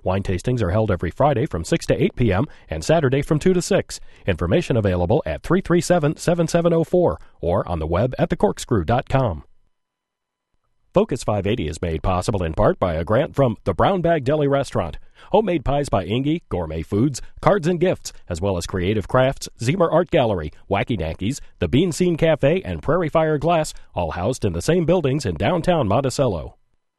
Wine tastings are held every Friday from 6 to 8 p.m. and Saturday from 2 to 6. Information available at 337-7704 or on the web at thecorkscrew.com. Focus 580 is made possible in part by a grant from the Brown Bag Deli Restaurant, Homemade Pies by Ingy, Gourmet Foods, Cards and Gifts, as well as Creative Crafts, Zemer Art Gallery, Wacky Nankies, the Bean Scene Cafe, and Prairie Fire Glass, all housed in the same buildings in downtown Monticello.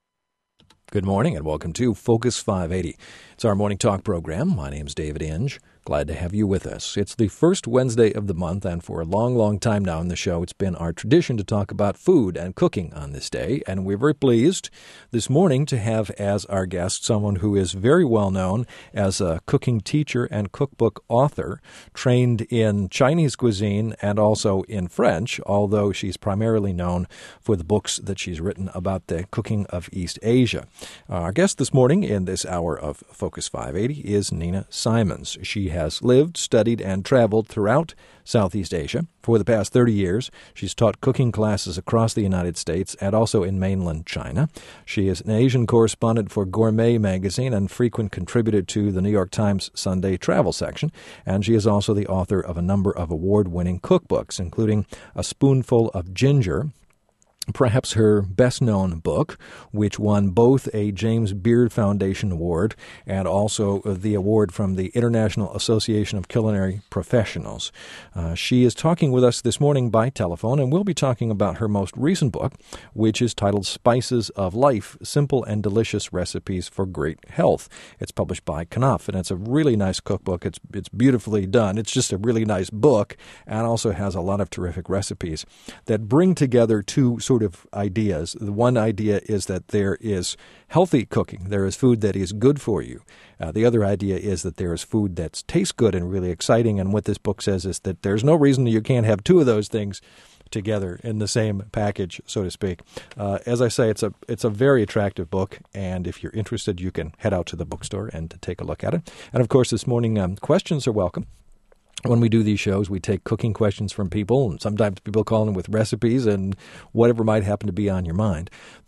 Good morning and welcome to Focus 580. It's our morning talk program. My name's David Inge. Glad to have you with us. It's the first Wednesday of the month, and for a long, long time now in the show, it's been our tradition to talk about food and cooking on this day, and we're very pleased this morning to have as our guest someone who is very well known as a cooking teacher and cookbook author, trained in Chinese cuisine and also in French, although she's primarily known for the books that she's written about the cooking of East Asia. Our guest this morning in this hour of Focus 580 is Nina Simons. She has lived, studied, and traveled throughout Southeast Asia. For the past 30 years, she's taught cooking classes across the United States and also in mainland China. She is an Asian correspondent for Gourmet magazine and frequent contributor to the New York Times Sunday travel section. And she is also the author of a number of award-winning cookbooks, including A Spoonful of Ginger, perhaps her best-known book, which won both a James Beard Foundation Award and also the award from the International Association of Culinary Professionals. She is talking with us this morning by telephone, and we'll be talking about her most recent book, which is titled Spices of Life, Simple and Delicious Recipes for Great Health. It's published by Knopf, and it's a really nice cookbook. It's beautifully done. It's just a really nice book, and also has a lot of terrific recipes that bring together two sort of ideas. The one idea is that there is healthy cooking. There is food that is good for you. The other idea is that there is food that tastes good and really exciting. And what this book says is that there's no reason you can't have two of those things together in the same package, so to speak. As I say, it's a very attractive book, and if you're interested, you can head out to the bookstore and to take a look at it. And of course, this morning, questions are welcome. When we do these shows, we take cooking questions from people, and sometimes people call in with recipes and whatever might happen to be on your mind.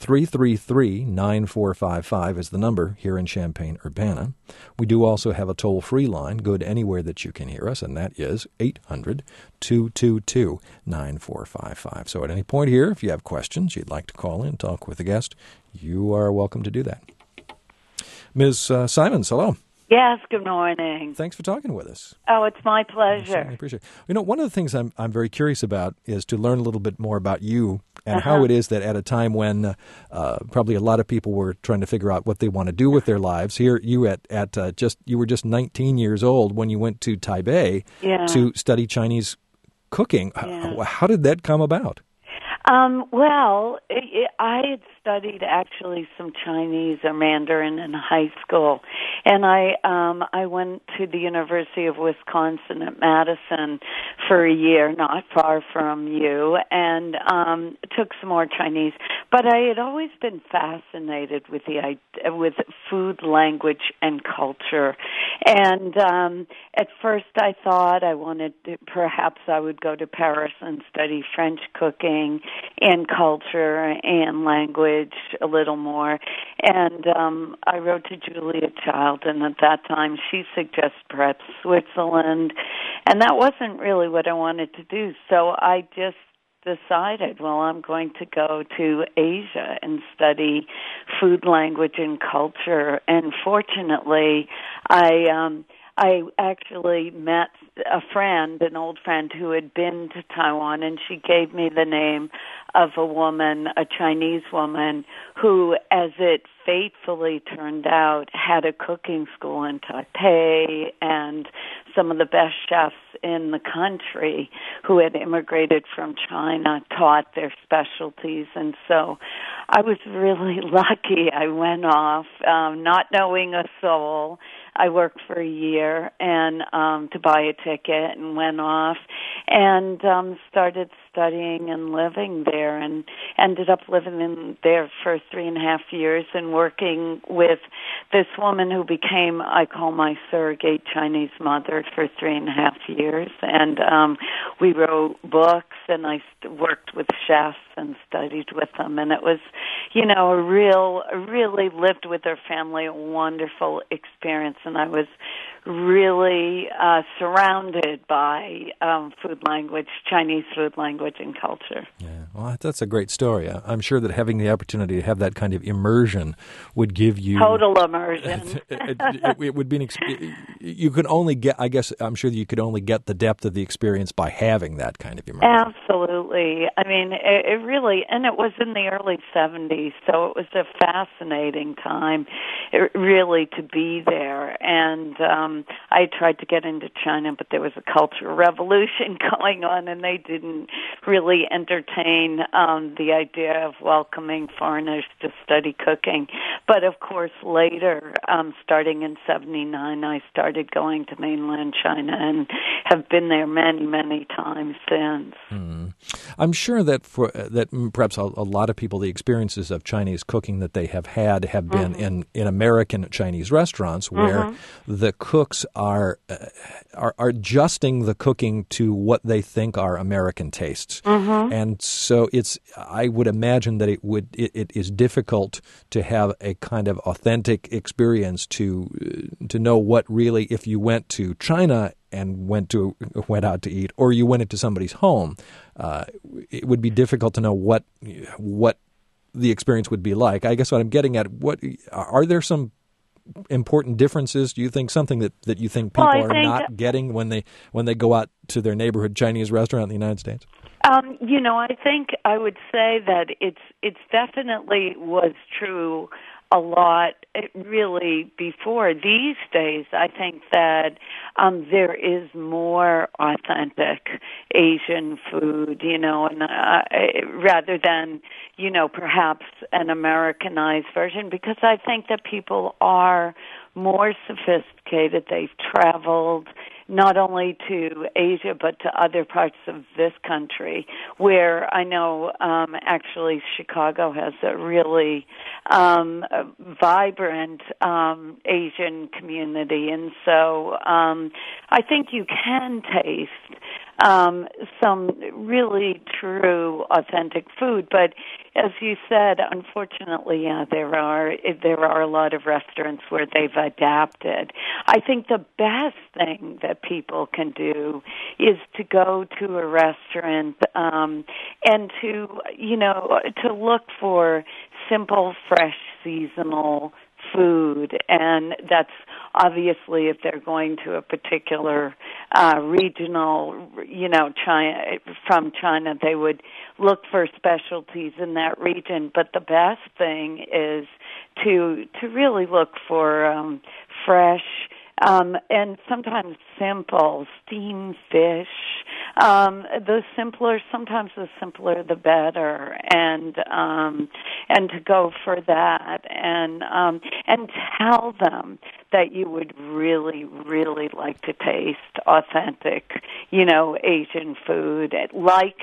333-9455 is the number here in Champaign-Urbana. We do also have a toll-free line, good anywhere that you can hear us, and that is 800-222-9455. So at any point here, if you have questions, you'd like to call in, talk with a guest, you are welcome to do that. Ms. Simons, hello. Yes, good morning. Thanks for talking with us. Oh, it's my pleasure. I appreciate it. You know, one of the things I'm very curious about is to learn a little bit more about you and how it is that at a time when probably a lot of people were trying to figure out what they want to do with their lives, here you were just 19 years old when you went to Taipei to study Chinese cooking. Yeah. How did that come about? I had studied actually some Chinese or Mandarin in high school, and I went to the University of Wisconsin at Madison for a year, not far from you, and took some more Chinese. But I had always been fascinated with with food, language, and culture. And at first, I thought perhaps I would go to Paris and study French cooking and culture and language a little more. And I wrote to Julia Child, and at that time she suggested perhaps Switzerland, and that wasn't really what I wanted to do. So I just decided, well, I'm going to go to Asia and study food, language, and culture. And fortunately, I actually met an old friend who had been to Taiwan, and she gave me the name of a Chinese woman who, as it fatefully turned out, had a cooking school in Taipei, and some of the best chefs in the country who had immigrated from China taught their specialties. And so I was really lucky. I went off not knowing a soul. I worked for a year and to buy a ticket, and went off and started studying and living there, and ended up living in there for 3.5 years and working with this woman who became, I call my surrogate Chinese mother, for 3.5 years. And we wrote books, and I worked with chefs and studied with them, and it was really lived with their family, a wonderful experience, and I was really surrounded by Chinese food, language, and culture. Yeah, well, that's a great story. I'm sure that having the opportunity to have that kind of immersion would give you total immersion. it would be you could only get. I guess I'm sure that you could only get the depth of the experience by having that kind of immersion. Absolutely. I mean, it really, and it was in the early 70s, so it was a fascinating time, really, to be there. And I tried to get into China, but there was a cultural revolution going on, and they didn't really entertain the idea of welcoming foreigners to study cooking. But, of course, later, starting in 79, I started going to mainland China and have been there many times since. I'm sure that perhaps a lot of people, the experiences of Chinese cooking that they have had have been in American Chinese restaurants where the cooks are adjusting the cooking to what they think are American tastes, and so I would imagine that it is difficult to have a kind of authentic experience to know what really, if you went to China and went out to eat, or you went into somebody's home, it would be difficult to know what the experience would be like. I guess what I'm getting at, are there some important differences? Do you think something that you think people are not getting when they go out to their neighborhood Chinese restaurant in the United States? I think I would say that it's definitely was true a lot, really, before. These days, I think that there is more authentic Asian food, and rather than, perhaps an Americanized version, because I think that people are more sophisticated. They've traveled not only to Asia but to other parts of this country, where I know actually Chicago has a really vibrant Asian community, and so I think you can taste some really true authentic food. But as you said, unfortunately, there are a lot of restaurants where they've adapted. I think the best thing that people can do is to go to a restaurant and to look for simple, fresh, seasonal food, and that's obviously if they're going to a particular regional, from China, they would look for specialties in that region. But the best thing is to really look for fresh and sometimes simple steamed fish. Sometimes the simpler the better, and to go for that, and tell them that you would really, really like to taste authentic, Asian food, like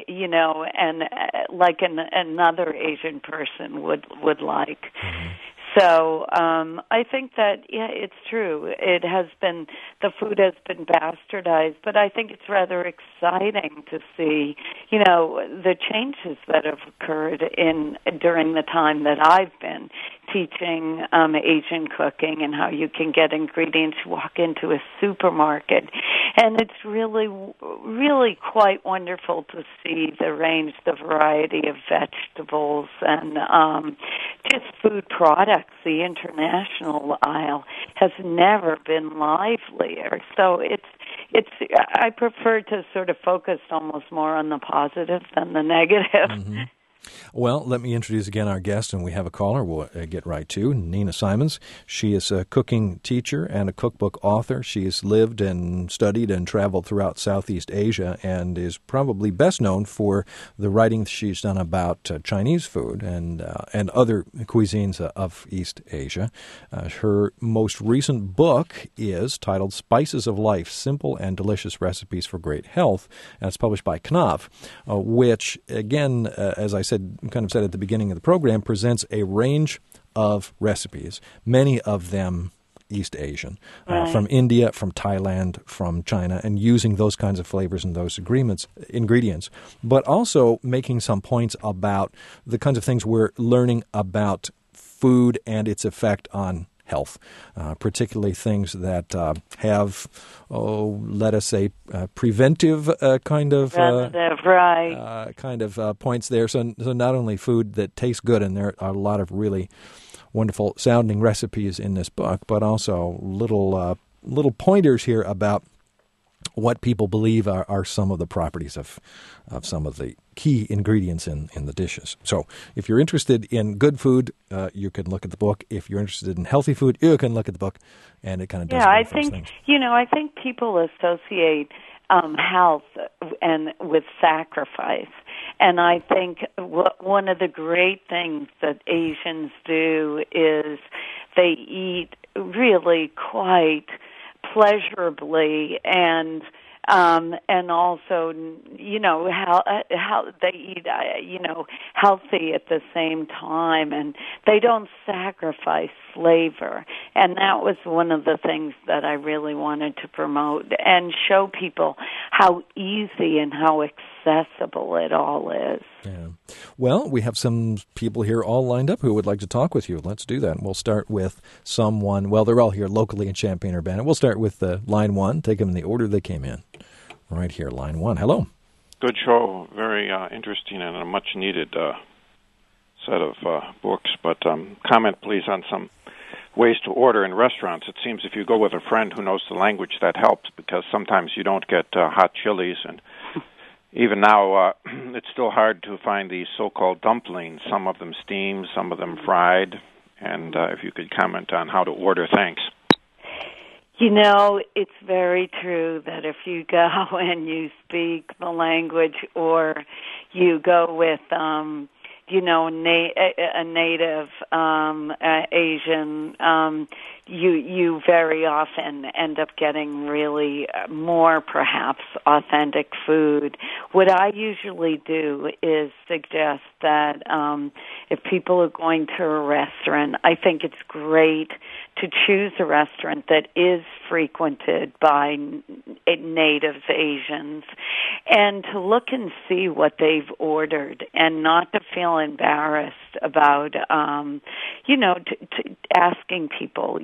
another Asian person would like. So I think that, it's true. The food has been bastardized, but I think it's rather exciting to see, the changes that have occurred during the time that I've been teaching Asian cooking, and how you can get ingredients, walk into a supermarket, and it's really, really quite wonderful to see the range, the variety of vegetables, and just food products. The international aisle has never been livelier. So I prefer to sort of focus almost more on the positive than the negative. Mm-hmm. Well, let me introduce again our guest, and we have a caller we'll get right to, Nina Simons. She is a cooking teacher and a cookbook author. She has lived and studied and traveled throughout Southeast Asia, and is probably best known for the writing she's done about Chinese food and other cuisines of East Asia. Her most recent book is titled Spices of Life, Simple and Delicious Recipes for Great Health, and it's published by Knopf, which, again, as I said at the beginning of the program, presents a range of recipes, many of them East Asian, Right. from India, from Thailand, from China, and using those kinds of flavors and those ingredients, but also making some points about the kinds of things we're learning about food and its effect on health, particularly things that have, let us say, preventive kind of points there. So not only food that tastes good, and there are a lot of really wonderful sounding recipes in this book, but also little pointers here about what people believe are some of the properties of some of the key ingredients in the dishes. So if you're interested in good food, you can look at the book. If you're interested in healthy food, you can look at the book, and it kind of does both those things. I think people associate health and with sacrifice. And I think one of the great things that Asians do is they eat really quite pleasurably, and also, how they eat, healthy at the same time, and they don't sacrifice flavor. And that was one of the things that I really wanted to promote and show people how easy and how accessible it all is. Yeah. Well, we have some people here all lined up who would like to talk with you. Let's do that. We'll start with someone. Well, they're all here locally in Champaign-Urbana. We'll start with line one. Take them in the order they came in. Right here, line one. Hello. Good show. Very interesting and a much-needed set of books. But comment, please, on some ways to order in restaurants. It seems if you go with a friend who knows the language, that helps, because sometimes you don't get hot chilies, and even now, it's still hard to find these so-called dumplings, some of them steamed, some of them fried, and if you could comment on how to order. Thanks. It's very true that if you go and you speak the language, or you go with, a native Asian, you very often end up getting really more, perhaps, authentic food. What I usually do is suggest that if people are going to a restaurant, I think it's great to choose a restaurant that is frequented by natives, Asians, and to look and see what they've ordered, and not to feel embarrassed about, asking people,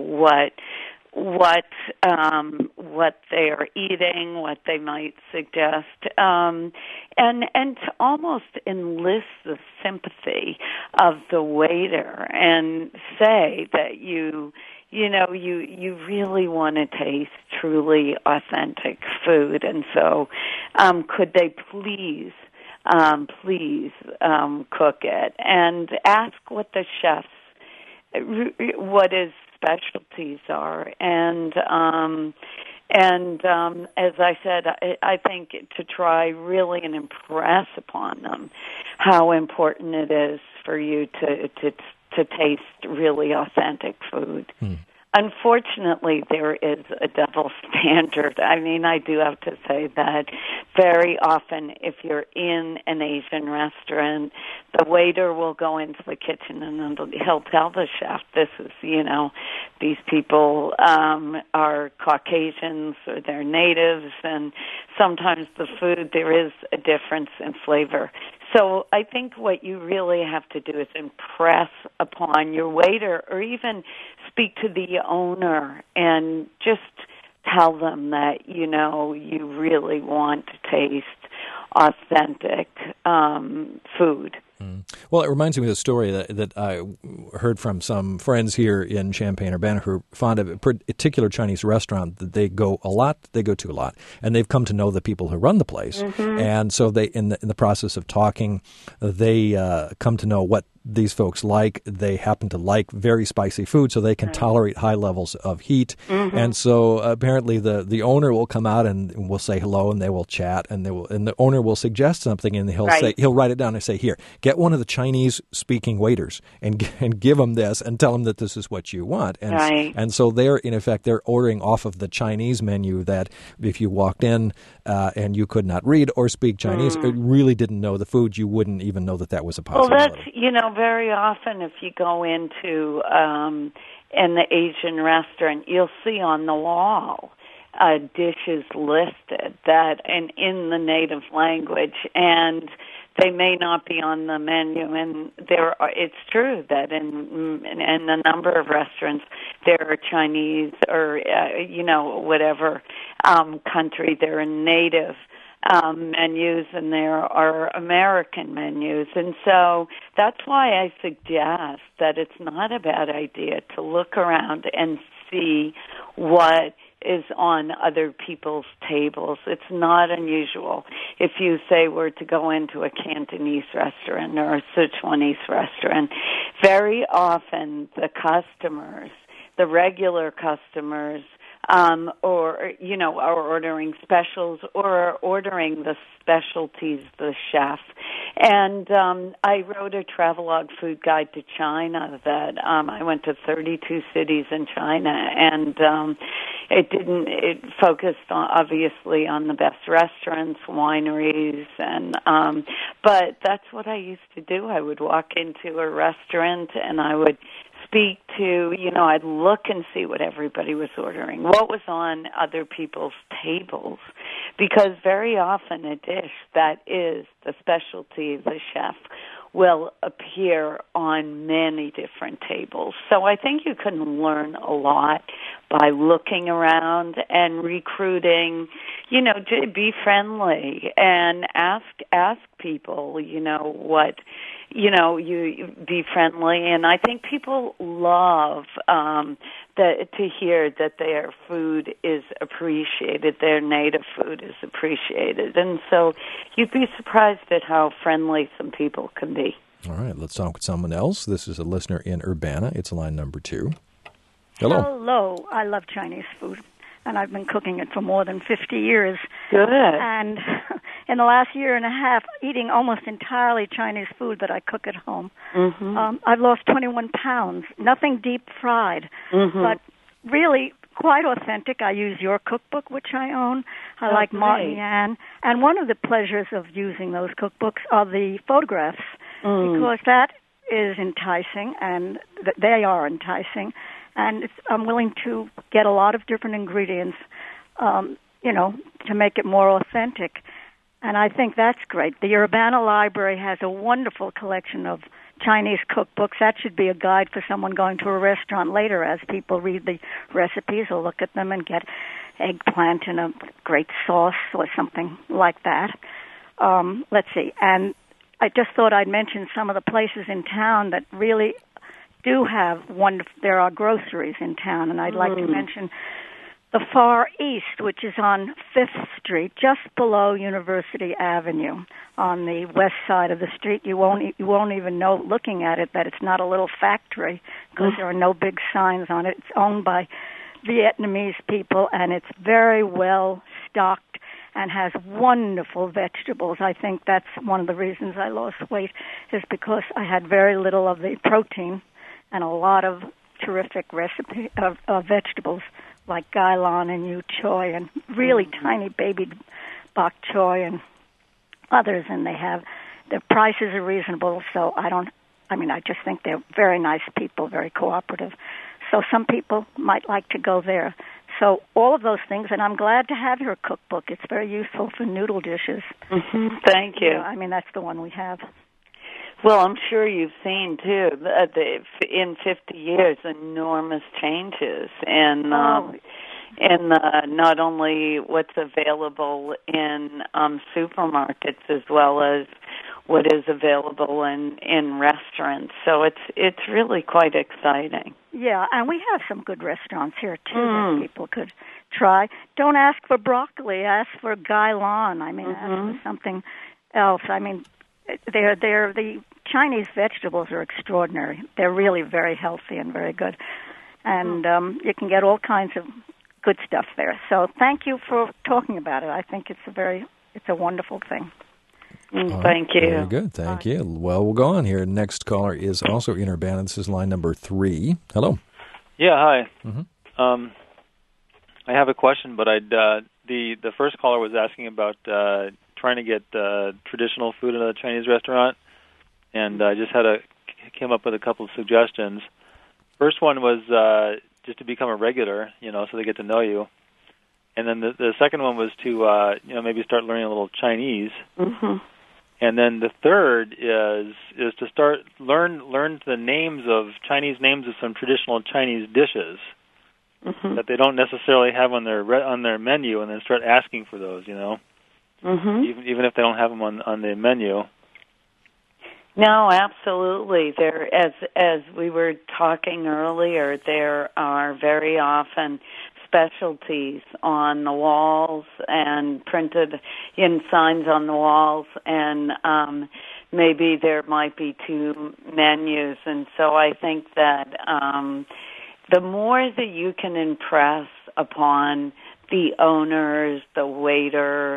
what they are eating, what they might suggest, and to almost enlist the sympathy of the waiter and say that you really want to taste truly authentic food, and so could they please cook it, and ask what the chefs, what his specialties are, and as I said, I think to try really and impress upon them how important it is for you to taste really authentic food. Unfortunately, there is a double standard. I mean, I do have to say that very often if you're in an Asian restaurant, the waiter will go into the kitchen and he'll tell the chef, this is, these people are Caucasians or they're natives, and sometimes the food, there is a difference in flavor. So I think what you really have to do is impress upon your waiter, or even speak to the owner and just tell them that, you really want to taste authentic food. Well, it reminds me of a story that I heard from some friends here in Champaign-Urbana who are fond of a particular Chinese restaurant that they go to a lot, and they've come to know the people who run the place. Mm-hmm. And so they, in the process of talking, they come to know what these folks like. They happen to like very spicy food, so they can tolerate high levels of heat. Mm-hmm. And so apparently the owner will come out and will say hello, and they will chat, and the owner will suggest something, and he'll write it down and say, here, get one of the Chinese speaking waiters and give them this and tell them that this is what you want. And so they're ordering off of the Chinese menu that if you walked in and you could not read or speak Chinese, or really didn't know the food, you wouldn't even know that was a possibility. Well, that's, very often if you go into in the Asian restaurant, you'll see on the wall dishes listed that and in the native language, and they may not be on the menu. And it's true that in a number of restaurants there are Chinese or whatever country there are native menus, and there are American menus. And so that's why I suggest that it's not a bad idea to look around and see what is on other people's tables. It's not unusual if you say were to go into a Cantonese restaurant or a Sichuanese restaurant. Very often the customers, the regular customers, are ordering specials or are ordering the specialties, the chef. And I wrote a travelogue food guide to China that I went to 32 cities in China, and it focused obviously on the best restaurants, wineries, and but that's what I used to do. I would walk into a restaurant and I would speak to, I'd look and see what everybody was ordering, what was on other people's tables, because very often a dish that is the specialty of the chef will appear on many different tables. So I think you can learn a lot by looking around and recruiting, to be friendly and ask people, you be friendly. And I think people love to hear that their food is appreciated, their native food is appreciated. And so you'd be surprised at how friendly some people can be. All right, let's talk with someone else. This is a listener in Urbana. It's line number 2. Hello. Hello. I love Chinese food, and I've been cooking it for more than 50 years. Good. And in the last year and a half, eating almost entirely Chinese food that I cook at home. Mm-hmm. I've lost 21 pounds. Nothing deep fried, but really quite authentic. I use your cookbook, which I own. I like Martin Yan. And one of the pleasures of using those cookbooks are the photographs, because that is enticing, and they are enticing. And I'm willing to get a lot of different ingredients, to make it more authentic. And I think that's great. The Urbana Library has a wonderful collection of Chinese cookbooks. That should be a guide for someone going to a restaurant later, as people read the recipes or look at them and get eggplant in a great sauce or something like that. Let's see. And I just thought I'd mention some of the places in town that really do have wonderful. There are groceries in town, and I'd like to mention the Far East, which is on 5th Street, just below University Avenue, on the west side of the street. You won't even know, looking at it, that it's not a little factory, because there are no big signs on it. It's owned by Vietnamese people, and it's very well stocked and has wonderful vegetables. I think that's one of the reasons I lost weight, is because I had very little of the protein and a lot of terrific recipe of vegetables like gailan and yu choy and really tiny baby bok choy and others. And their prices are reasonable, so I just think they're very nice people, very cooperative. So some people might like to go there. So all of those things, and I'm glad to have your cookbook. It's very useful for noodle dishes. Mm-hmm. Thank you. That's the one we have. Well, I'm sure you've seen, too, in 50 years, enormous changes in not only what's available in supermarkets as well as what is available in restaurants. So it's really quite exciting. Yeah, and we have some good restaurants here, too, that people could try. Don't ask for broccoli. Ask for gailan. Ask for something else. The Chinese vegetables are extraordinary. They're really very healthy and very good. And you can get all kinds of good stuff there. So thank you for talking about it. I think it's a wonderful thing. Thank you. Very good. Thank you. Well, we'll go on here. Next caller is also in Urbana. This is line number 3. Hello. Yeah, hi. Mm-hmm. I have a question, but the first caller was asking about trying to get traditional food in a Chinese restaurant, and I just came up with a couple of suggestions. First one was just to become a regular, so they get to know you. And then the second one was to, maybe start learning a little Chinese. Mm-hmm. And then the third is to start learn the names of Chinese names of some traditional Chinese dishes that they don't necessarily have on their menu, and then start asking for those. Even if they don't have them on the menu. No, absolutely. There, as we were talking earlier, there are very often specialties on the walls and printed in signs on the walls, and maybe there might be 2 menus. And so I think that the more that you can impress upon the owners, the waiter,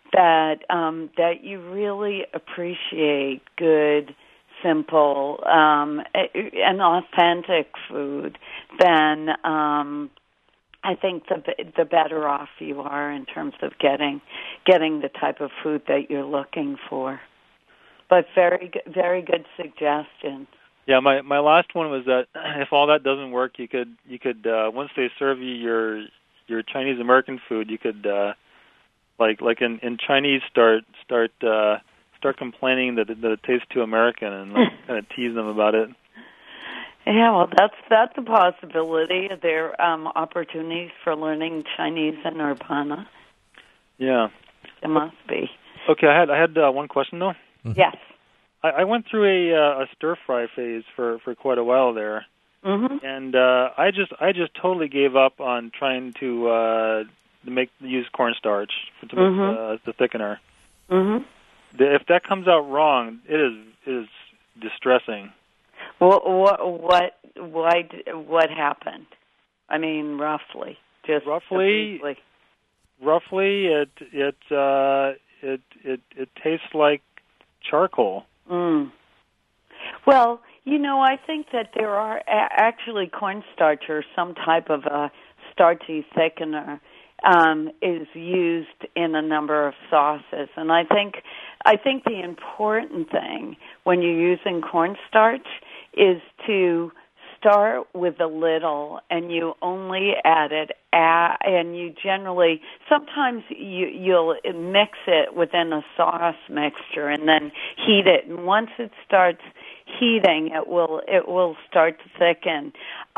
that you really appreciate good, simple, and authentic food, then I think the better off you are in terms of getting the type of food that you're looking for. But very good suggestion. Yeah, my last one was that if all that doesn't work, you could once they serve you your Chinese American food, you could like in Chinese start complaining that it tastes too American, and kind of tease them about it. Yeah, well, that's a possibility. There are opportunities for learning Chinese in Urbana. Yeah, there must be. Okay, I had one question though. Mm-hmm. Yes, I went through a stir fry phase for quite a while there, and I just totally gave up on trying to use cornstarch to make the thickener. Mm-hmm. If that comes out wrong, it is distressing. What happened? I mean, roughly, just roughly, it tastes like charcoal. Mm. Well, I think that there are actually cornstarch or some type of a starchy thickener is used in a number of sauces, and I think the important thing when you're using cornstarch is to start with a little, and you only add it, and you generally, sometimes you'll mix it within a sauce mixture and then heat it, and once it starts heating, it will start to thicken.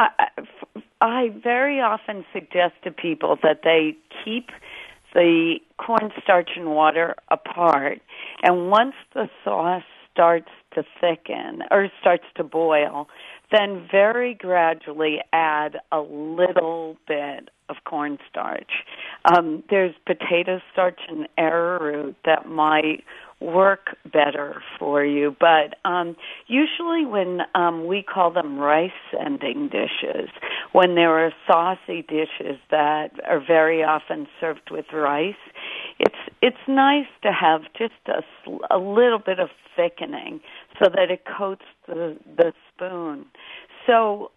I very often suggest to people that they keep the cornstarch and water apart, and once the sauce starts to thicken or starts to boil, then very gradually add a little bit of cornstarch. There's potato starch and arrowroot that might work better for you, but usually when we call them rice-sending dishes, when there are saucy dishes that are very often served with rice, it's nice to have just a little bit of thickening so that it coats the spoon. So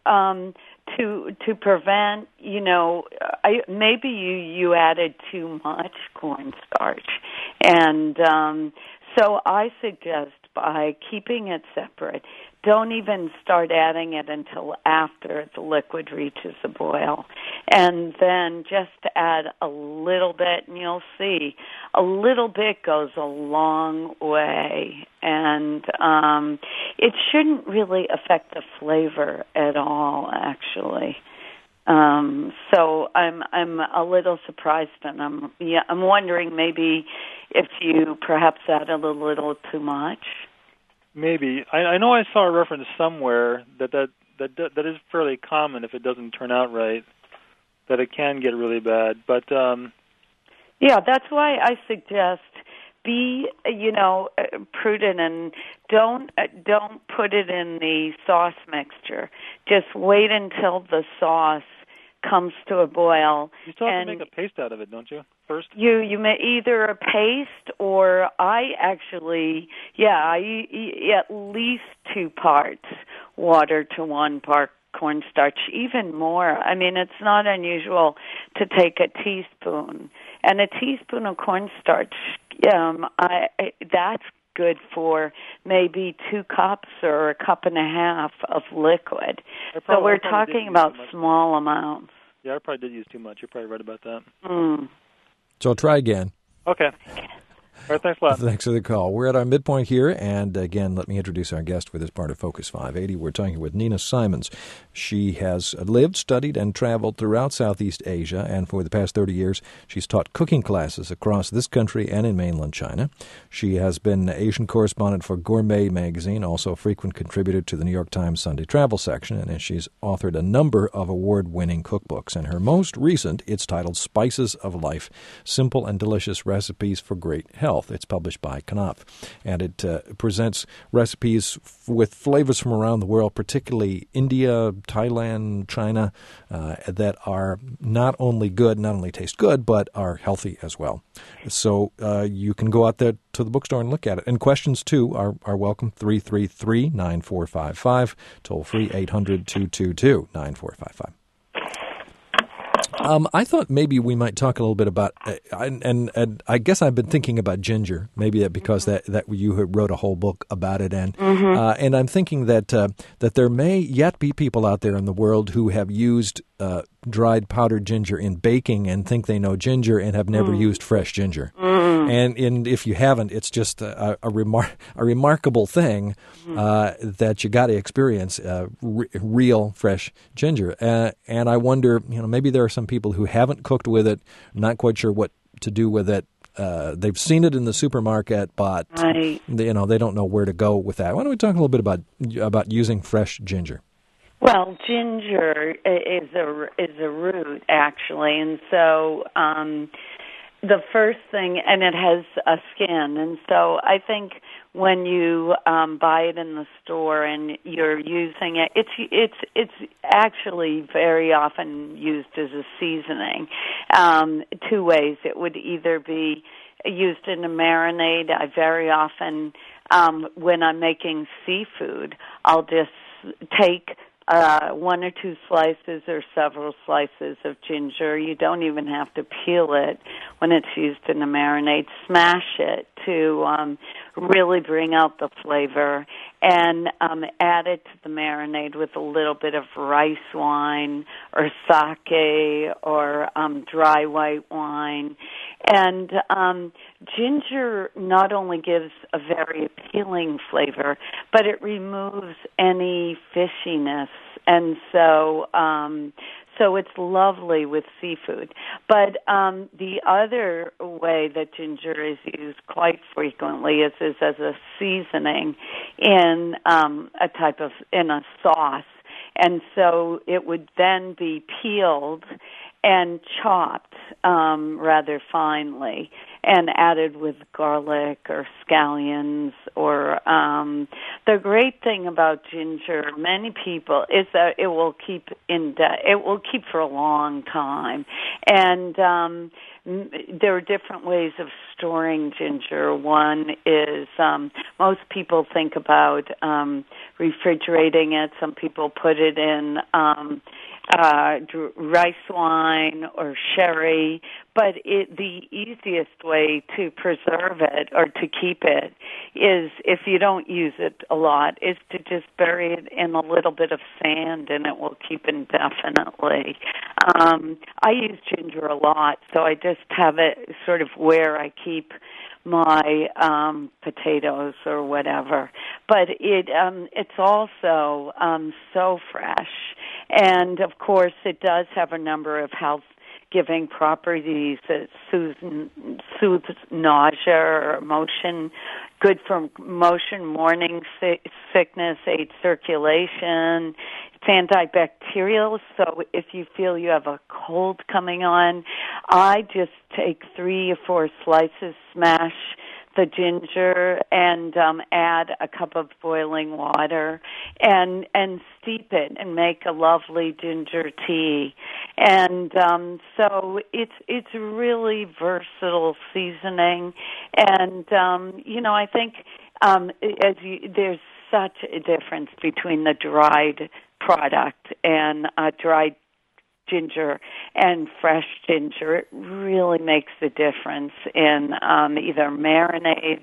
to prevent, maybe you added too much cornstarch, and so I suggest by keeping it separate, don't even start adding it until after the liquid reaches a boil. And then just add a little bit, and you'll see a little bit goes a long way. And it shouldn't really affect the flavor at all, actually. So I'm a little surprised, and I'm wondering maybe if you perhaps added a little too much. Maybe. I know I saw a reference somewhere that is fairly common if it doesn't turn out right, that it can get really bad. But yeah, that's why I suggest be prudent and don't put it in the sauce mixture. Just wait until the sauce comes to a boil. You still have to make a paste out of it, don't you? First, you may either a paste, or I at least 2 parts water to 1 part cornstarch, even more. I mean, it's not unusual to take a teaspoon, and a teaspoon of cornstarch. That's good for maybe 2 cups or a cup and a half of liquid. So we're talking about small amounts. Yeah, I probably did use too much. You're probably right about that. So try again. Okay. All right, thanks a lot. Thanks for the call. We're at our midpoint here, and again, let me introduce our guest for this part of Focus 580. We're talking with Nina Simons. She has lived, studied, and traveled throughout Southeast Asia, and for the past 30 years, she's taught cooking classes across this country and in mainland China. She has been Asian correspondent for Gourmet magazine, also a frequent contributor to the New York Times Sunday Travel section, and she's authored a number of award-winning cookbooks. And her most recent, it's titled Spices of Life, Simple and Delicious Recipes for Great Health. It's published by Knopf, and it presents recipes with flavors from around the world, particularly India, Thailand, China, that are not only good, not only taste good, but are healthy as well. So you can go out there to the bookstore and look at it. And questions, too, are welcome. 333-9455, toll free 800-222-9455. I thought maybe we might talk a little bit about, and I guess I've been thinking about ginger, maybe because that you wrote a whole book about it, and I'm thinking that there may yet be people out there in the world who have used dried powdered ginger in baking and think they know ginger and have never used fresh ginger. And if you haven't, it's just a remarkable thing that you got to experience real fresh ginger. And I wonder, maybe there are some people who haven't cooked with it, not quite sure what to do with it. They've seen it in the supermarket, but they don't know where to go with that. Why don't we talk a little bit about using fresh ginger? Well, ginger is a root, actually, and so the first thing, and it has a skin, and so I think when you buy it in the store and you're using it, it's actually very often used as a seasoning. 2 ways. It would either be used in a marinade. I very often, when I'm making seafood, I'll just take 1 or 2 slices or several slices of ginger. You don't even have to peel it when it's used in a marinade. Smash it to really bring out the flavor, and add it to the marinade with a little bit of rice wine or sake or dry white wine. And ginger not only gives a very appealing flavor, but it removes any fishiness, and so it's lovely with seafood. But the other way that ginger is used quite frequently is as a seasoning in in a sauce, and so it would then be peeled and chopped rather finely and added with garlic or scallions or the great thing about ginger, many people, is that it will keep for a long time. And there are different ways of storing ginger. One is most people think about refrigerating it. Some people put it in rice wine or sherry, but the easiest way to preserve it or to keep it is, if you don't use it a lot, is to just bury it in a little bit of sand, and it will keep indefinitely. I use ginger a lot, so I just have it sort of where I keep my potatoes or whatever. But it's also so fresh. And, of course, it does have a number of health-giving properties. It soothes nausea or motion, good for motion, morning sickness, aids circulation. It's antibacterial, so if you feel you have a cold coming on, I just take 3 or 4 slices, smash the ginger, and add a cup of boiling water and steep it and make a lovely ginger tea. And so it's really versatile seasoning. And I think there's such a difference between the dried product and dried ginger and fresh ginger. It really makes a difference in either marinades,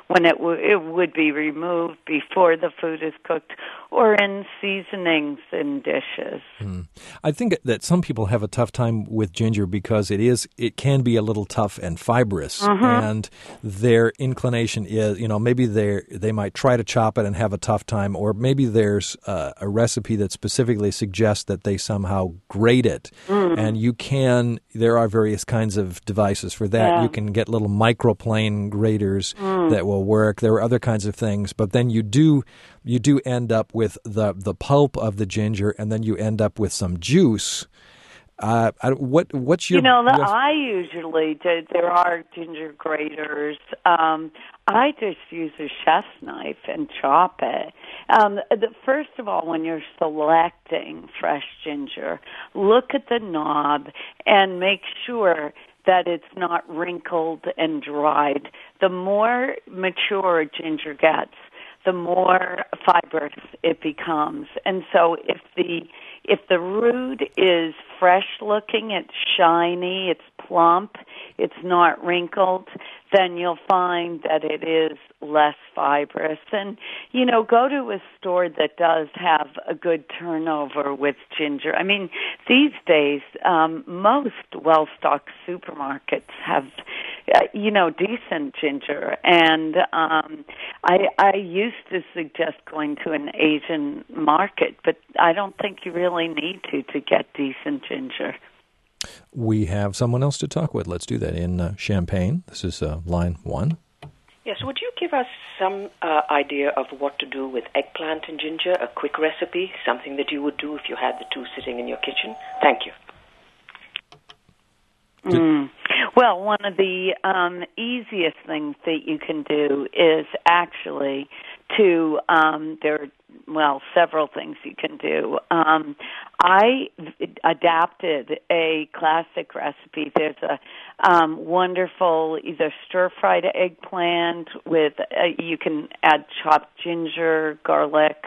when it would be removed before the food is cooked, or in seasonings in dishes. I think that some people have a tough time with ginger because it can be a little tough and fibrous, and their inclination is, maybe they might try to chop it and have a tough time, or maybe there's a recipe that specifically suggests that they somehow grate it, and there are various kinds of devices for that. Yeah. You can get little microplane graters that will work. There are other kinds of things, but then you do end up with the pulp of the ginger, and then you end up with some juice. What's your? I usually do. There are ginger graters. I just use a chef's knife and chop it. First of all, when you're selecting fresh ginger, look at the knob and make sure that it's not wrinkled and dried. The more mature ginger gets, the more fibrous it becomes. And so if the root is fresh looking, it's shiny, it's plump, it's not wrinkled, then you'll find that it is less fibrous. And, go to a store that does have a good turnover with ginger. I mean, these days, most well-stocked supermarkets have, decent ginger. And I used to suggest going to an Asian market, but I don't think you really need to get decent ginger. We have someone else to talk with. Let's do that in Champaign. This is line 1. Yes, would you give us some idea of what to do with eggplant and ginger, a quick recipe, something that you would do if you had the two sitting in your kitchen? Thank you. Well, one of the easiest things that you can do is actually to, several things you can do. I adapted a classic recipe. There's a wonderful either stir-fried eggplant with, you can add chopped ginger, garlic,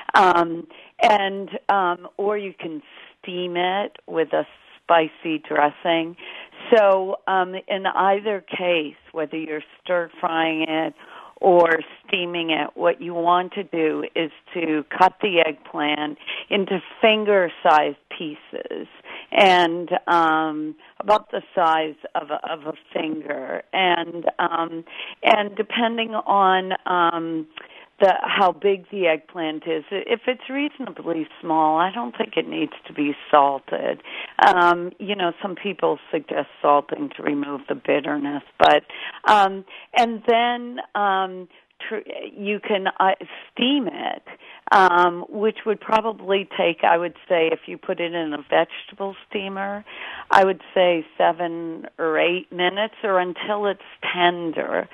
or you can steam it with a spicy dressing. So in either case, whether you're stir-frying it or steaming it, what you want to do is to cut the eggplant into finger-sized pieces and about the size of a finger. And depending on how big the eggplant is, if it's reasonably small, I don't think it needs to be salted. Some people suggest salting to remove the bitterness, but and then you can steam it, which would probably take, I would say, if you put it in a vegetable steamer, I would say 7 or 8 minutes, or until it's tender.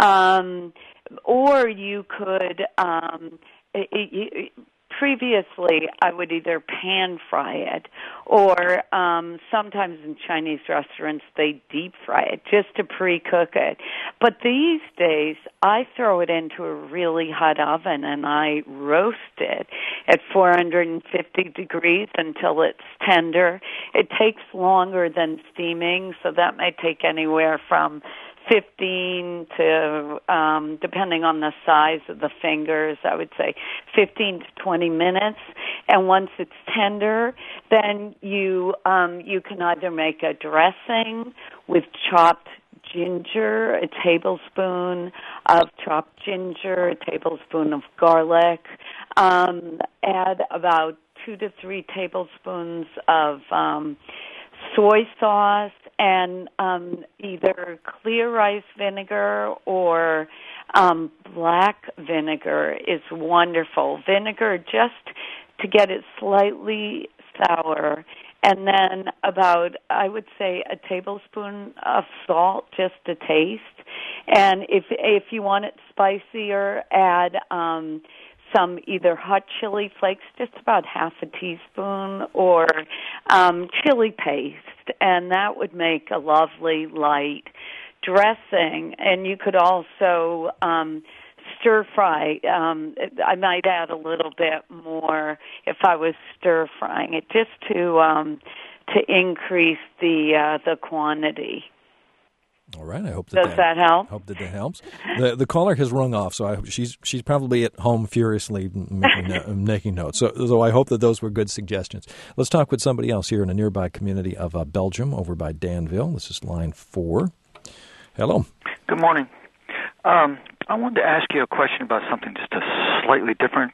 Or you could, previously I would either pan fry it, or sometimes in Chinese restaurants they deep fry it just to pre-cook it. But these days I throw it into a really hot oven and I roast it at 450 degrees until it's tender. It takes longer than steaming, so that may take anywhere from 15 to, depending on the size of the fingers, I would say 15 to 20 minutes. And once it's tender, then you can either make a dressing with chopped ginger, a tablespoon of chopped ginger, a tablespoon of garlic, add about 2 to 3 tablespoons of soy sauce, and either clear rice vinegar or black vinegar is wonderful. Vinegar just to get it slightly sour, and then about, I would say, a tablespoon of salt just to taste. And if you want it spicier, add some either hot chili flakes, just about half a teaspoon, or chili paste, and that would make a lovely light dressing. And you could also stir fry. I might add a little bit more if I was stir frying it, just to increase the quantity. All right. I hope that Does that help? Hope that helps. The caller has rung off, so I hope she's probably at home furiously making notes. So I hope that those were good suggestions. Let's talk with somebody else here in a nearby community of Belgium, over by Danville. This is line 4. Hello. Good morning. I wanted to ask you a question about something just slightly different.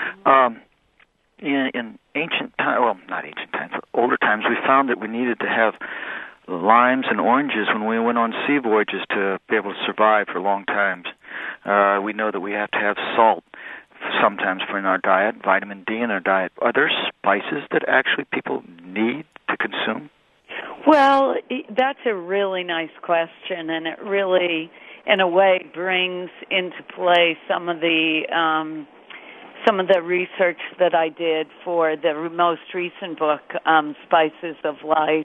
In ancient times, well, not ancient times, older times, we found that we needed to have limes and oranges when we went on sea voyages to be able to survive for long times. We know that we have to have salt sometimes in our diet, vitamin D in our diet. Are there spices that actually people need to consume? Well, that's a really nice question, and it really, in a way, brings into play some of the research that I did for the most recent book, Spices of Life.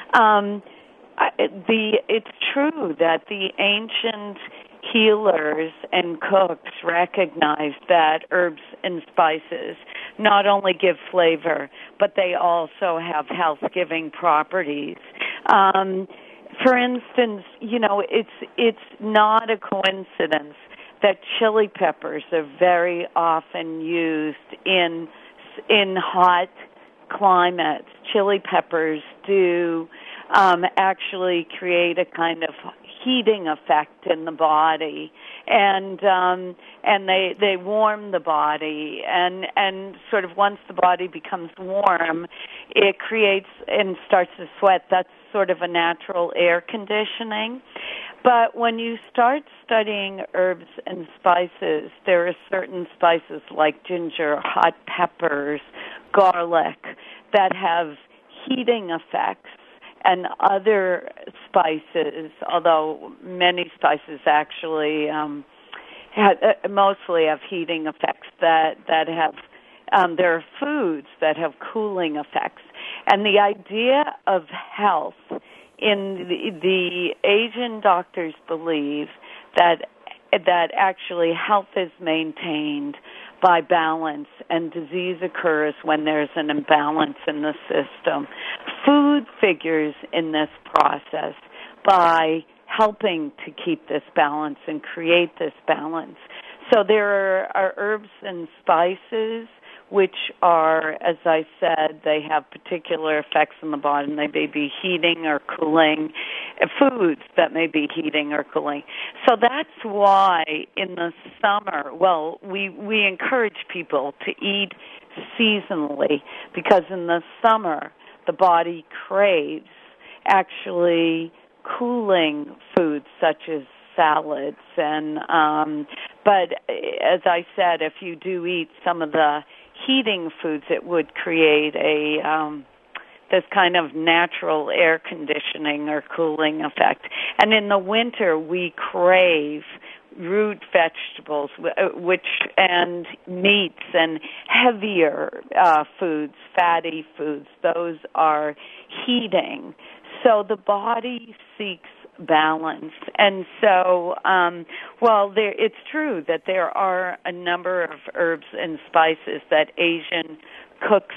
It's true that the ancient healers and cooks recognized that herbs and spices not only give flavor, but they also have health-giving properties. For instance, it's not a coincidence that chili peppers are very often used in hot climates. Chili peppers do actually create a kind of heating effect in the body, and they warm the body, and sort of once the body becomes warm, it creates and starts to sweat. That's sort of a natural air conditioning. But when you start studying herbs and spices, there are certain spices like ginger, hot peppers, garlic that have heating effects, and other spices, although many spices actually mostly have heating effects, that have there are foods that have cooling effects. And the idea of health in the Asian doctors believe that actually health is maintained by balance, and disease occurs when there's an imbalance in the system. Food figures in this process by helping to keep this balance and create this balance. So there are herbs and spices which are, as I said, they have particular effects on the body, and they may be heating or cooling, foods that may be heating or cooling. So that's why in the summer, we encourage people to eat seasonally, because in the summer the body craves actually cooling foods such as salads, and but as I said, if you do eat some of the heating foods, it would create this kind of natural air conditioning or cooling effect. And in the winter, we crave root vegetables, and meats and heavier foods, fatty foods. Those are heating. So the body seeks balance. And so, it's true that there are a number of herbs and spices that Asian cooks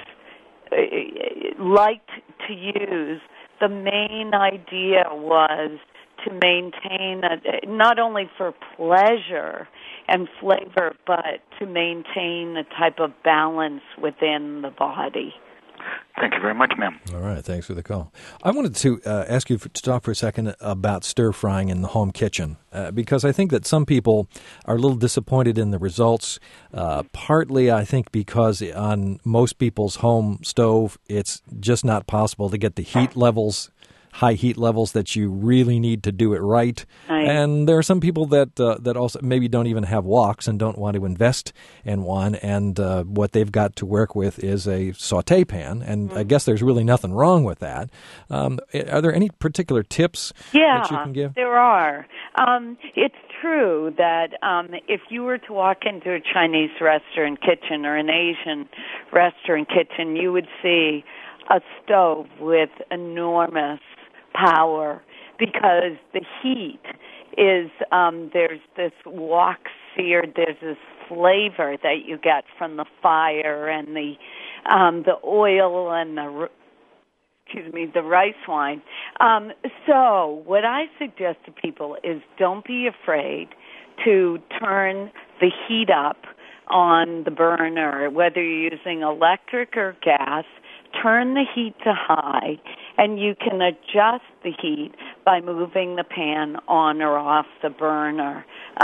liked to use. The main idea was to maintain, not only for pleasure and flavor, but to maintain a type of balance within the body. Thank you very much, ma'am. All right, thanks for the call. I wanted to ask you to talk for a second about stir-frying in the home kitchen, because I think that some people are a little disappointed in the results, partly, I think, because on most people's home stove, it's just not possible to get the high heat levels that you really need to do it right. And there are some people that also maybe don't even have woks and don't want to invest in one, and what they've got to work with is a saute pan, and I guess there's really nothing wrong with that. Are there any particular tips that you can give? There are. It's true that if you were to walk into a Chinese restaurant kitchen or an Asian restaurant kitchen, you would see a stove with enormous power, because the heat is there's this wok seared, there's this flavor that you get from the fire and the oil and the rice wine. So what I suggest to people is don't be afraid to turn the heat up on the burner, whether you're using electric or gas. Turn the heat to high, and you can adjust the heat by moving the pan on or off the burner.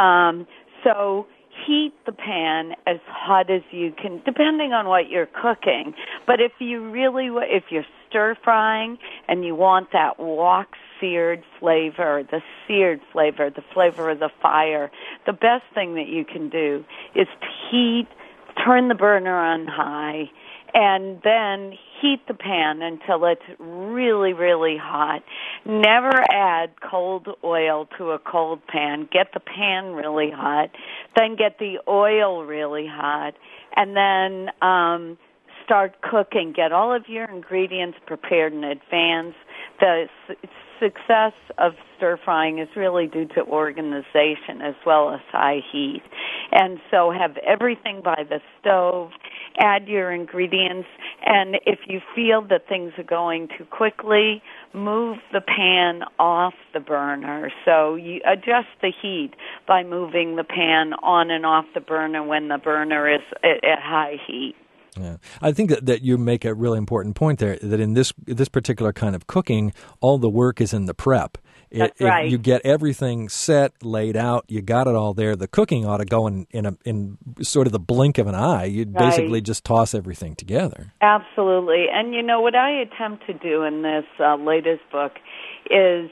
So heat the pan as hot as you can, depending on what you're cooking. But if you're stir frying and you want that seared flavor, the flavor of the fire, the best thing that you can do is turn the burner on high, and then heat the pan until it's really, really hot. Never add cold oil to a cold pan. Get the pan really hot, then get the oil really hot, and then start cooking. Get all of your ingredients prepared in advance. The success of stir-frying is really due to organization as well as high heat. And so have everything by the stove, add your ingredients, and if you feel that things are going too quickly, move the pan off the burner. So you adjust the heat by moving the pan on and off the burner when the burner is at high heat. Yeah. I think that you make a really important point there, that in this particular kind of cooking, all the work is in the prep. That's right. You get everything set, laid out, you got it all there. The cooking ought to go in sort of the blink of an eye. You basically just toss everything together. Absolutely. And you know what I attempt to do in this latest book is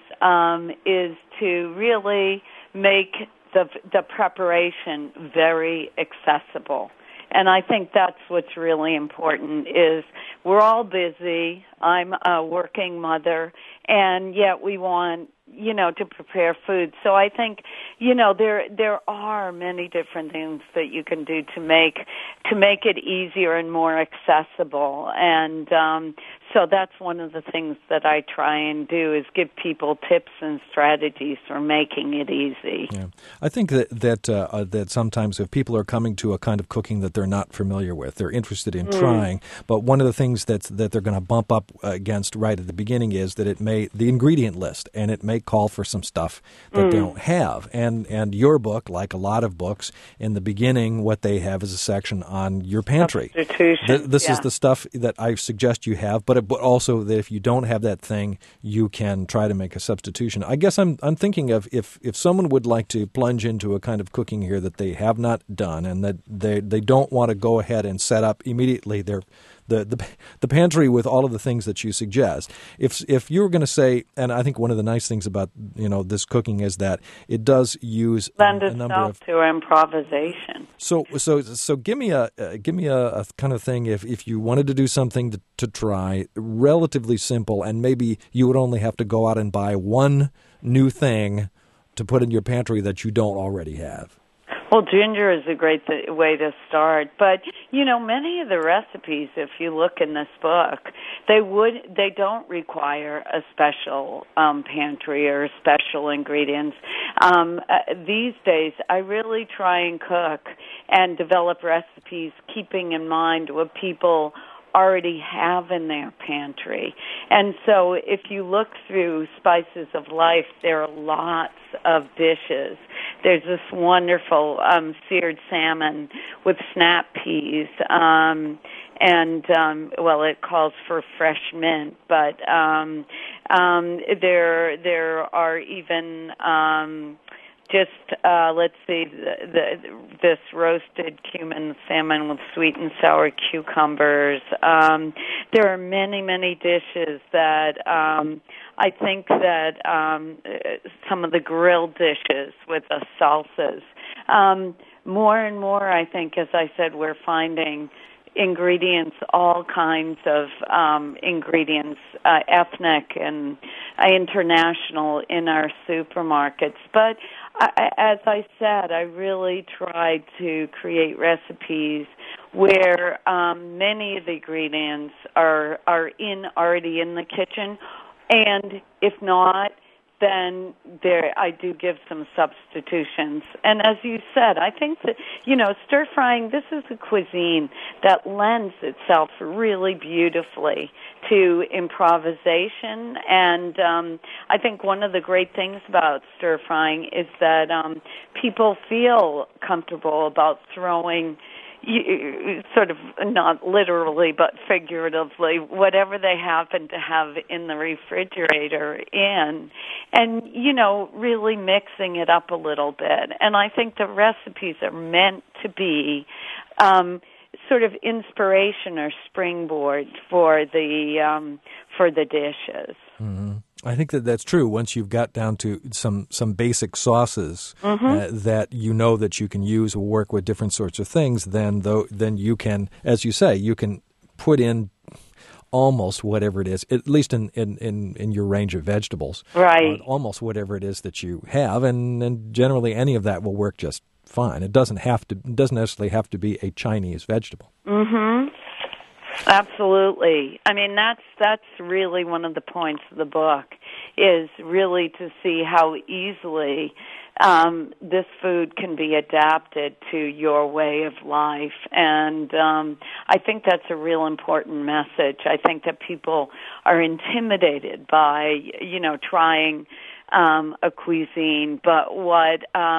to really make the preparation very accessible. And I think that's what's really important is we're all busy. I'm a working mother, and yet we want, to prepare food. So I think, there are many different things that you can do to make it easier and more accessible. And so that's one of the things that I try and do is give people tips and strategies for making it easy. Yeah. I think that sometimes if people are coming to a kind of cooking that they're not familiar with, they're interested in trying, but one of the things that they're going to bump up against right at the beginning is that the ingredient list, and it may call for some stuff that they don't have. And your book, like a lot of books, in the beginning, what they have is a section on your pantry. This is the stuff that I suggest you have, but also that if you don't have that thing, you can try to make a substitution. I guess I'm thinking of if someone would like to plunge into a kind of cooking here that they have not done, and that they don't want to go ahead and set up immediately the pantry with all of the things that you suggest. If you were going to say, and I think one of the nice things about this cooking is that it does use lend itself to improvisation. So give me a kind of thing if you wanted to do something to try, relatively simple, and maybe you would only have to go out and buy one new thing to put in your pantry that you don't already have. Well, ginger is a great way to start, but many of the recipes, if you look in this book, they don't require a special pantry or special ingredients. These days, I really try and cook and develop recipes keeping in mind what people already have in their pantry. And so if you look through Spices of Life, there are lots of dishes. There's this wonderful seared salmon with snap peas, it calls for fresh mint, but there are even this roasted cumin salmon with sweet and sour cucumbers. There are many, many dishes that I think that some of the grilled dishes with the salsas. More and more, I think, as I said, we're finding ingredients, all kinds of ingredients, ethnic and international in our supermarkets. But as I said, I really tried to create recipes where many of the ingredients are already in the kitchen, and if not, then I do give some substitutions. And as you said, I think that, stir frying, this is a cuisine that lends itself really beautifully to improvisation. And I think one of the great things about stir frying is that people feel comfortable about throwing, sort of not literally but figuratively, whatever they happen to have in the refrigerator in, and really mixing it up a little bit. And I think the recipes are meant to be sort of inspiration or springboard for the dishes. Mm-hmm. I think that's true. Once you've got down to some basic sauces that that you can use or work with different sorts of things, then you can, as you say, you can put in almost whatever it is, at least in your range of vegetables, right? Almost whatever it is that you have, and generally any of that will work just fine. It doesn't necessarily have to be a Chinese vegetable. Mm-hmm. Absolutely. I mean, that's really one of the points of the book, is really to see how easily this food can be adapted to your way of life. And I think that's a real important message. I think that people are intimidated by, trying a cuisine, but what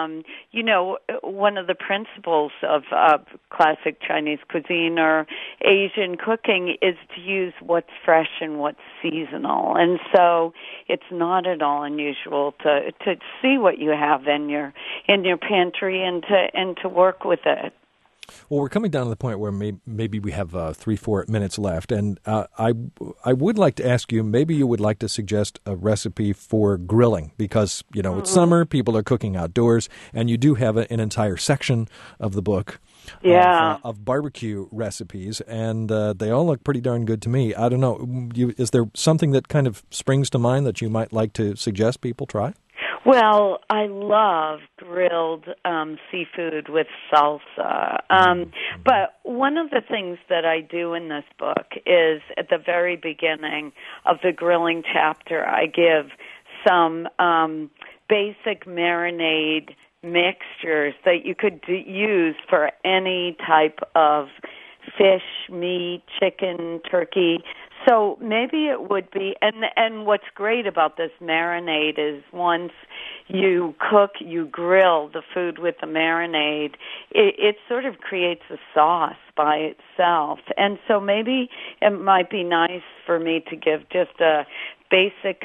one of the principles of classic Chinese cuisine or Asian cooking is to use what's fresh and what's seasonal, and so it's not at all unusual to see what you have in your pantry and to work with it. Well, we're coming down to the point where maybe we have 3-4 minutes left, and I would like to ask you, maybe you would like to suggest a recipe for grilling, because, it's summer, people are cooking outdoors, and you do have an entire section of the book of barbecue recipes, and they all look pretty darn good to me. I don't know, is there something that kind of springs to mind that you might like to suggest people try? Well, I love grilled seafood with salsa. But one of the things that I do in this book is at the very beginning of the grilling chapter, I give some basic marinade mixtures that you could use for any type of fish, meat, chicken, turkey. So maybe it would be, and what's great about this marinade is once you grill the food with the marinade, it sort of creates a sauce by itself. And so maybe it might be nice for me to give just a basic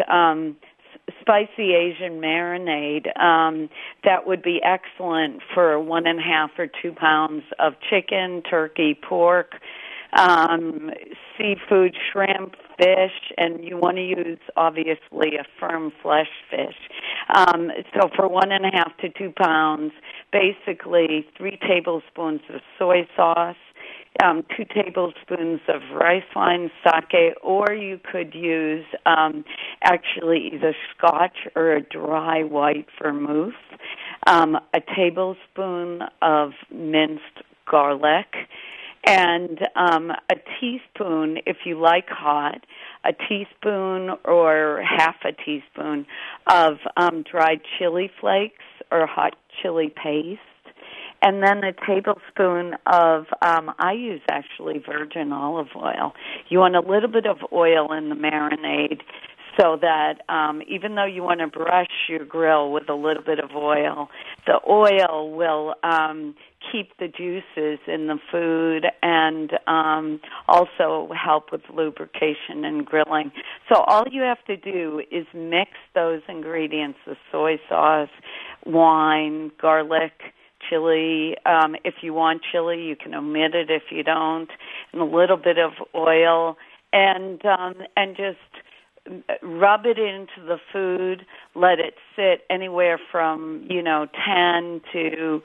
spicy Asian marinade that would be excellent for 1.5 or 2 pounds of chicken, turkey, pork, seafood, shrimp, fish, and you want to use, obviously, a firm flesh fish. So for 1.5 to 2 pounds, basically 3 tablespoons of soy sauce, 2 tablespoons of rice wine, sake, or you could use actually either Scotch or a dry white vermouth, a tablespoon of minced garlic, and a teaspoon, if you like hot, a teaspoon or half a teaspoon of dried chili flakes or hot chili paste, and then a tablespoon of, I use actually virgin olive oil. You want a little bit of oil in the marinade so that even though you want to brush your grill with a little bit of oil, the oil will keep the juices in the food and also help with lubrication and grilling. So all you have to do is mix those ingredients, the soy sauce, wine, garlic, chili. If you want chili, you can omit it if you don't, and a little bit of oil, and just rub it into the food, let it sit anywhere from 10 to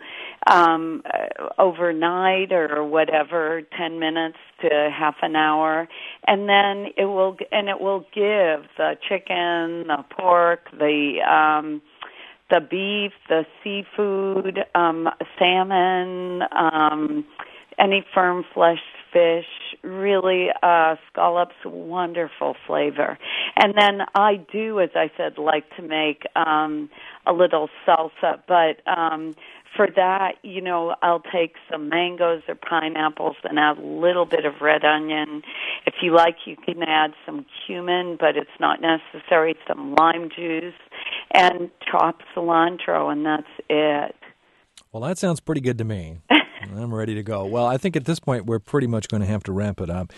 overnight or whatever, 10 minutes to half an hour, and then it will give the chicken, the pork, the beef, the seafood, salmon, any firm flesh fish, really scallops, wonderful flavor. And then I do, as I said, like to make a little salsa, but for that, I'll take some mangoes or pineapples and add a little bit of red onion. If you like, you can add some cumin, but it's not necessary, some lime juice, and chopped cilantro, and that's it. Well, that sounds pretty good to me. I'm ready to go. Well, I think at this point we're pretty much going to have to wrap it up.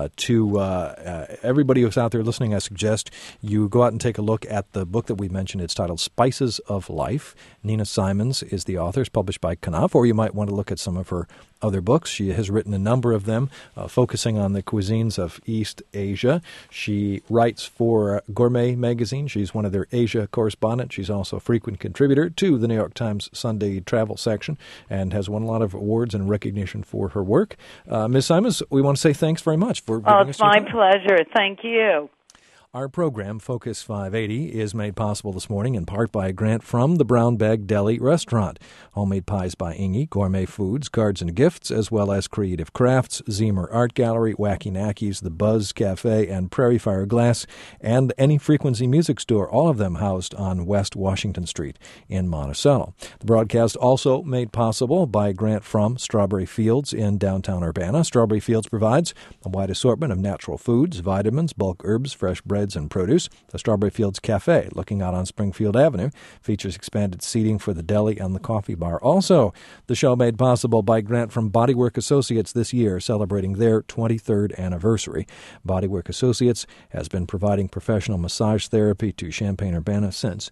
Everybody who's out there listening, I suggest you go out and take a look at the book that we mentioned. It's titled Spices of Life. Nina Simons is the author. It's published by Knopf, or you might want to look at some of her other books. She has written a number of them, focusing on the cuisines of East Asia. She writes for Gourmet magazine. She's one of their Asia correspondents. She's also a frequent contributor to the New York Times Sunday travel section and has won a lot of awards and recognition for her work. Ms. Simons, we want to say thanks very much for giving us your time. It's my pleasure. Thank you. Our program, Focus 580, is made possible this morning in part by a grant from the Brown Bag Deli Restaurant. Homemade pies by Ingy, gourmet foods, cards and gifts, as well as creative crafts, Zemer Art Gallery, Wacky Nackies, The Buzz Cafe, and Prairie Fire Glass, and Any Frequency Music Store, all of them housed on West Washington Street in Monticello. The broadcast also made possible by a grant from Strawberry Fields in downtown Urbana. Strawberry Fields provides a wide assortment of natural foods, vitamins, bulk herbs, fresh breads, and produce. The Strawberry Fields Cafe, looking out on Springfield Avenue, features expanded seating for the deli and the coffee bar. Also, the show made possible by grant from Bodywork Associates this year, celebrating their 23rd anniversary. Bodywork Associates has been providing professional massage therapy to Champaign-Urbana since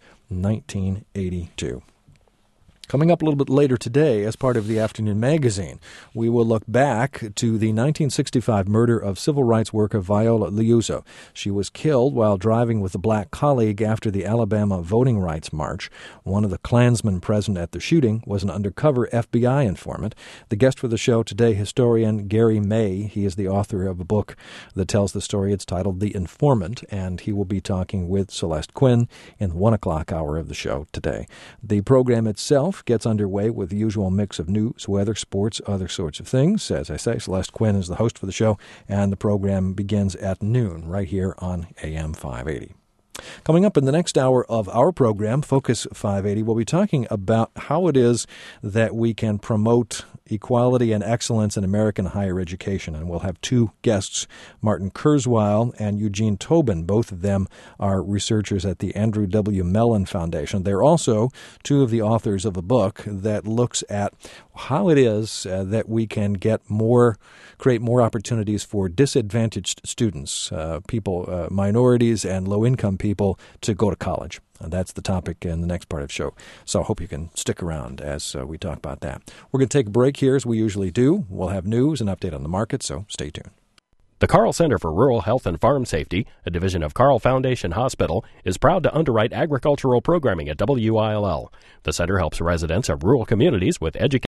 1982. Coming up a little bit later today, as part of the Afternoon Magazine, we will look back to the 1965 murder of civil rights worker Viola Liuzzo. She was killed while driving with a black colleague after the Alabama Voting Rights March. One of the Klansmen present at the shooting was an undercover FBI informant. The guest for the show today, historian Gary May. He is the author of a book that tells the story. It's titled The Informant, and he will be talking with Celeste Quinn in the 1 o'clock hour of the show today. The program itself gets underway with the usual mix of news, weather, sports, other sorts of things. As I say, Celeste Quinn is the host for the show, and the program begins at noon right here on AM 580. Coming up in the next hour of our program, Focus 580, we'll be talking about how it is that we can promote equality and excellence in American higher education. And we'll have two guests, Martin Kurzweil and Eugene Tobin. Both of them are researchers at the Andrew W. Mellon Foundation. They're also two of the authors of a book that looks at how it is that we can create more opportunities for disadvantaged students, minorities and low-income people to go to college. That's the topic in the next part of the show. So I hope you can stick around as we talk about that. We're going to take a break here as we usually do. We'll have news and update on the market, so stay tuned. The Carl Center for Rural Health and Farm Safety, a division of Carl Foundation Hospital, is proud to underwrite agricultural programming at WILL. The center helps residents of rural communities with education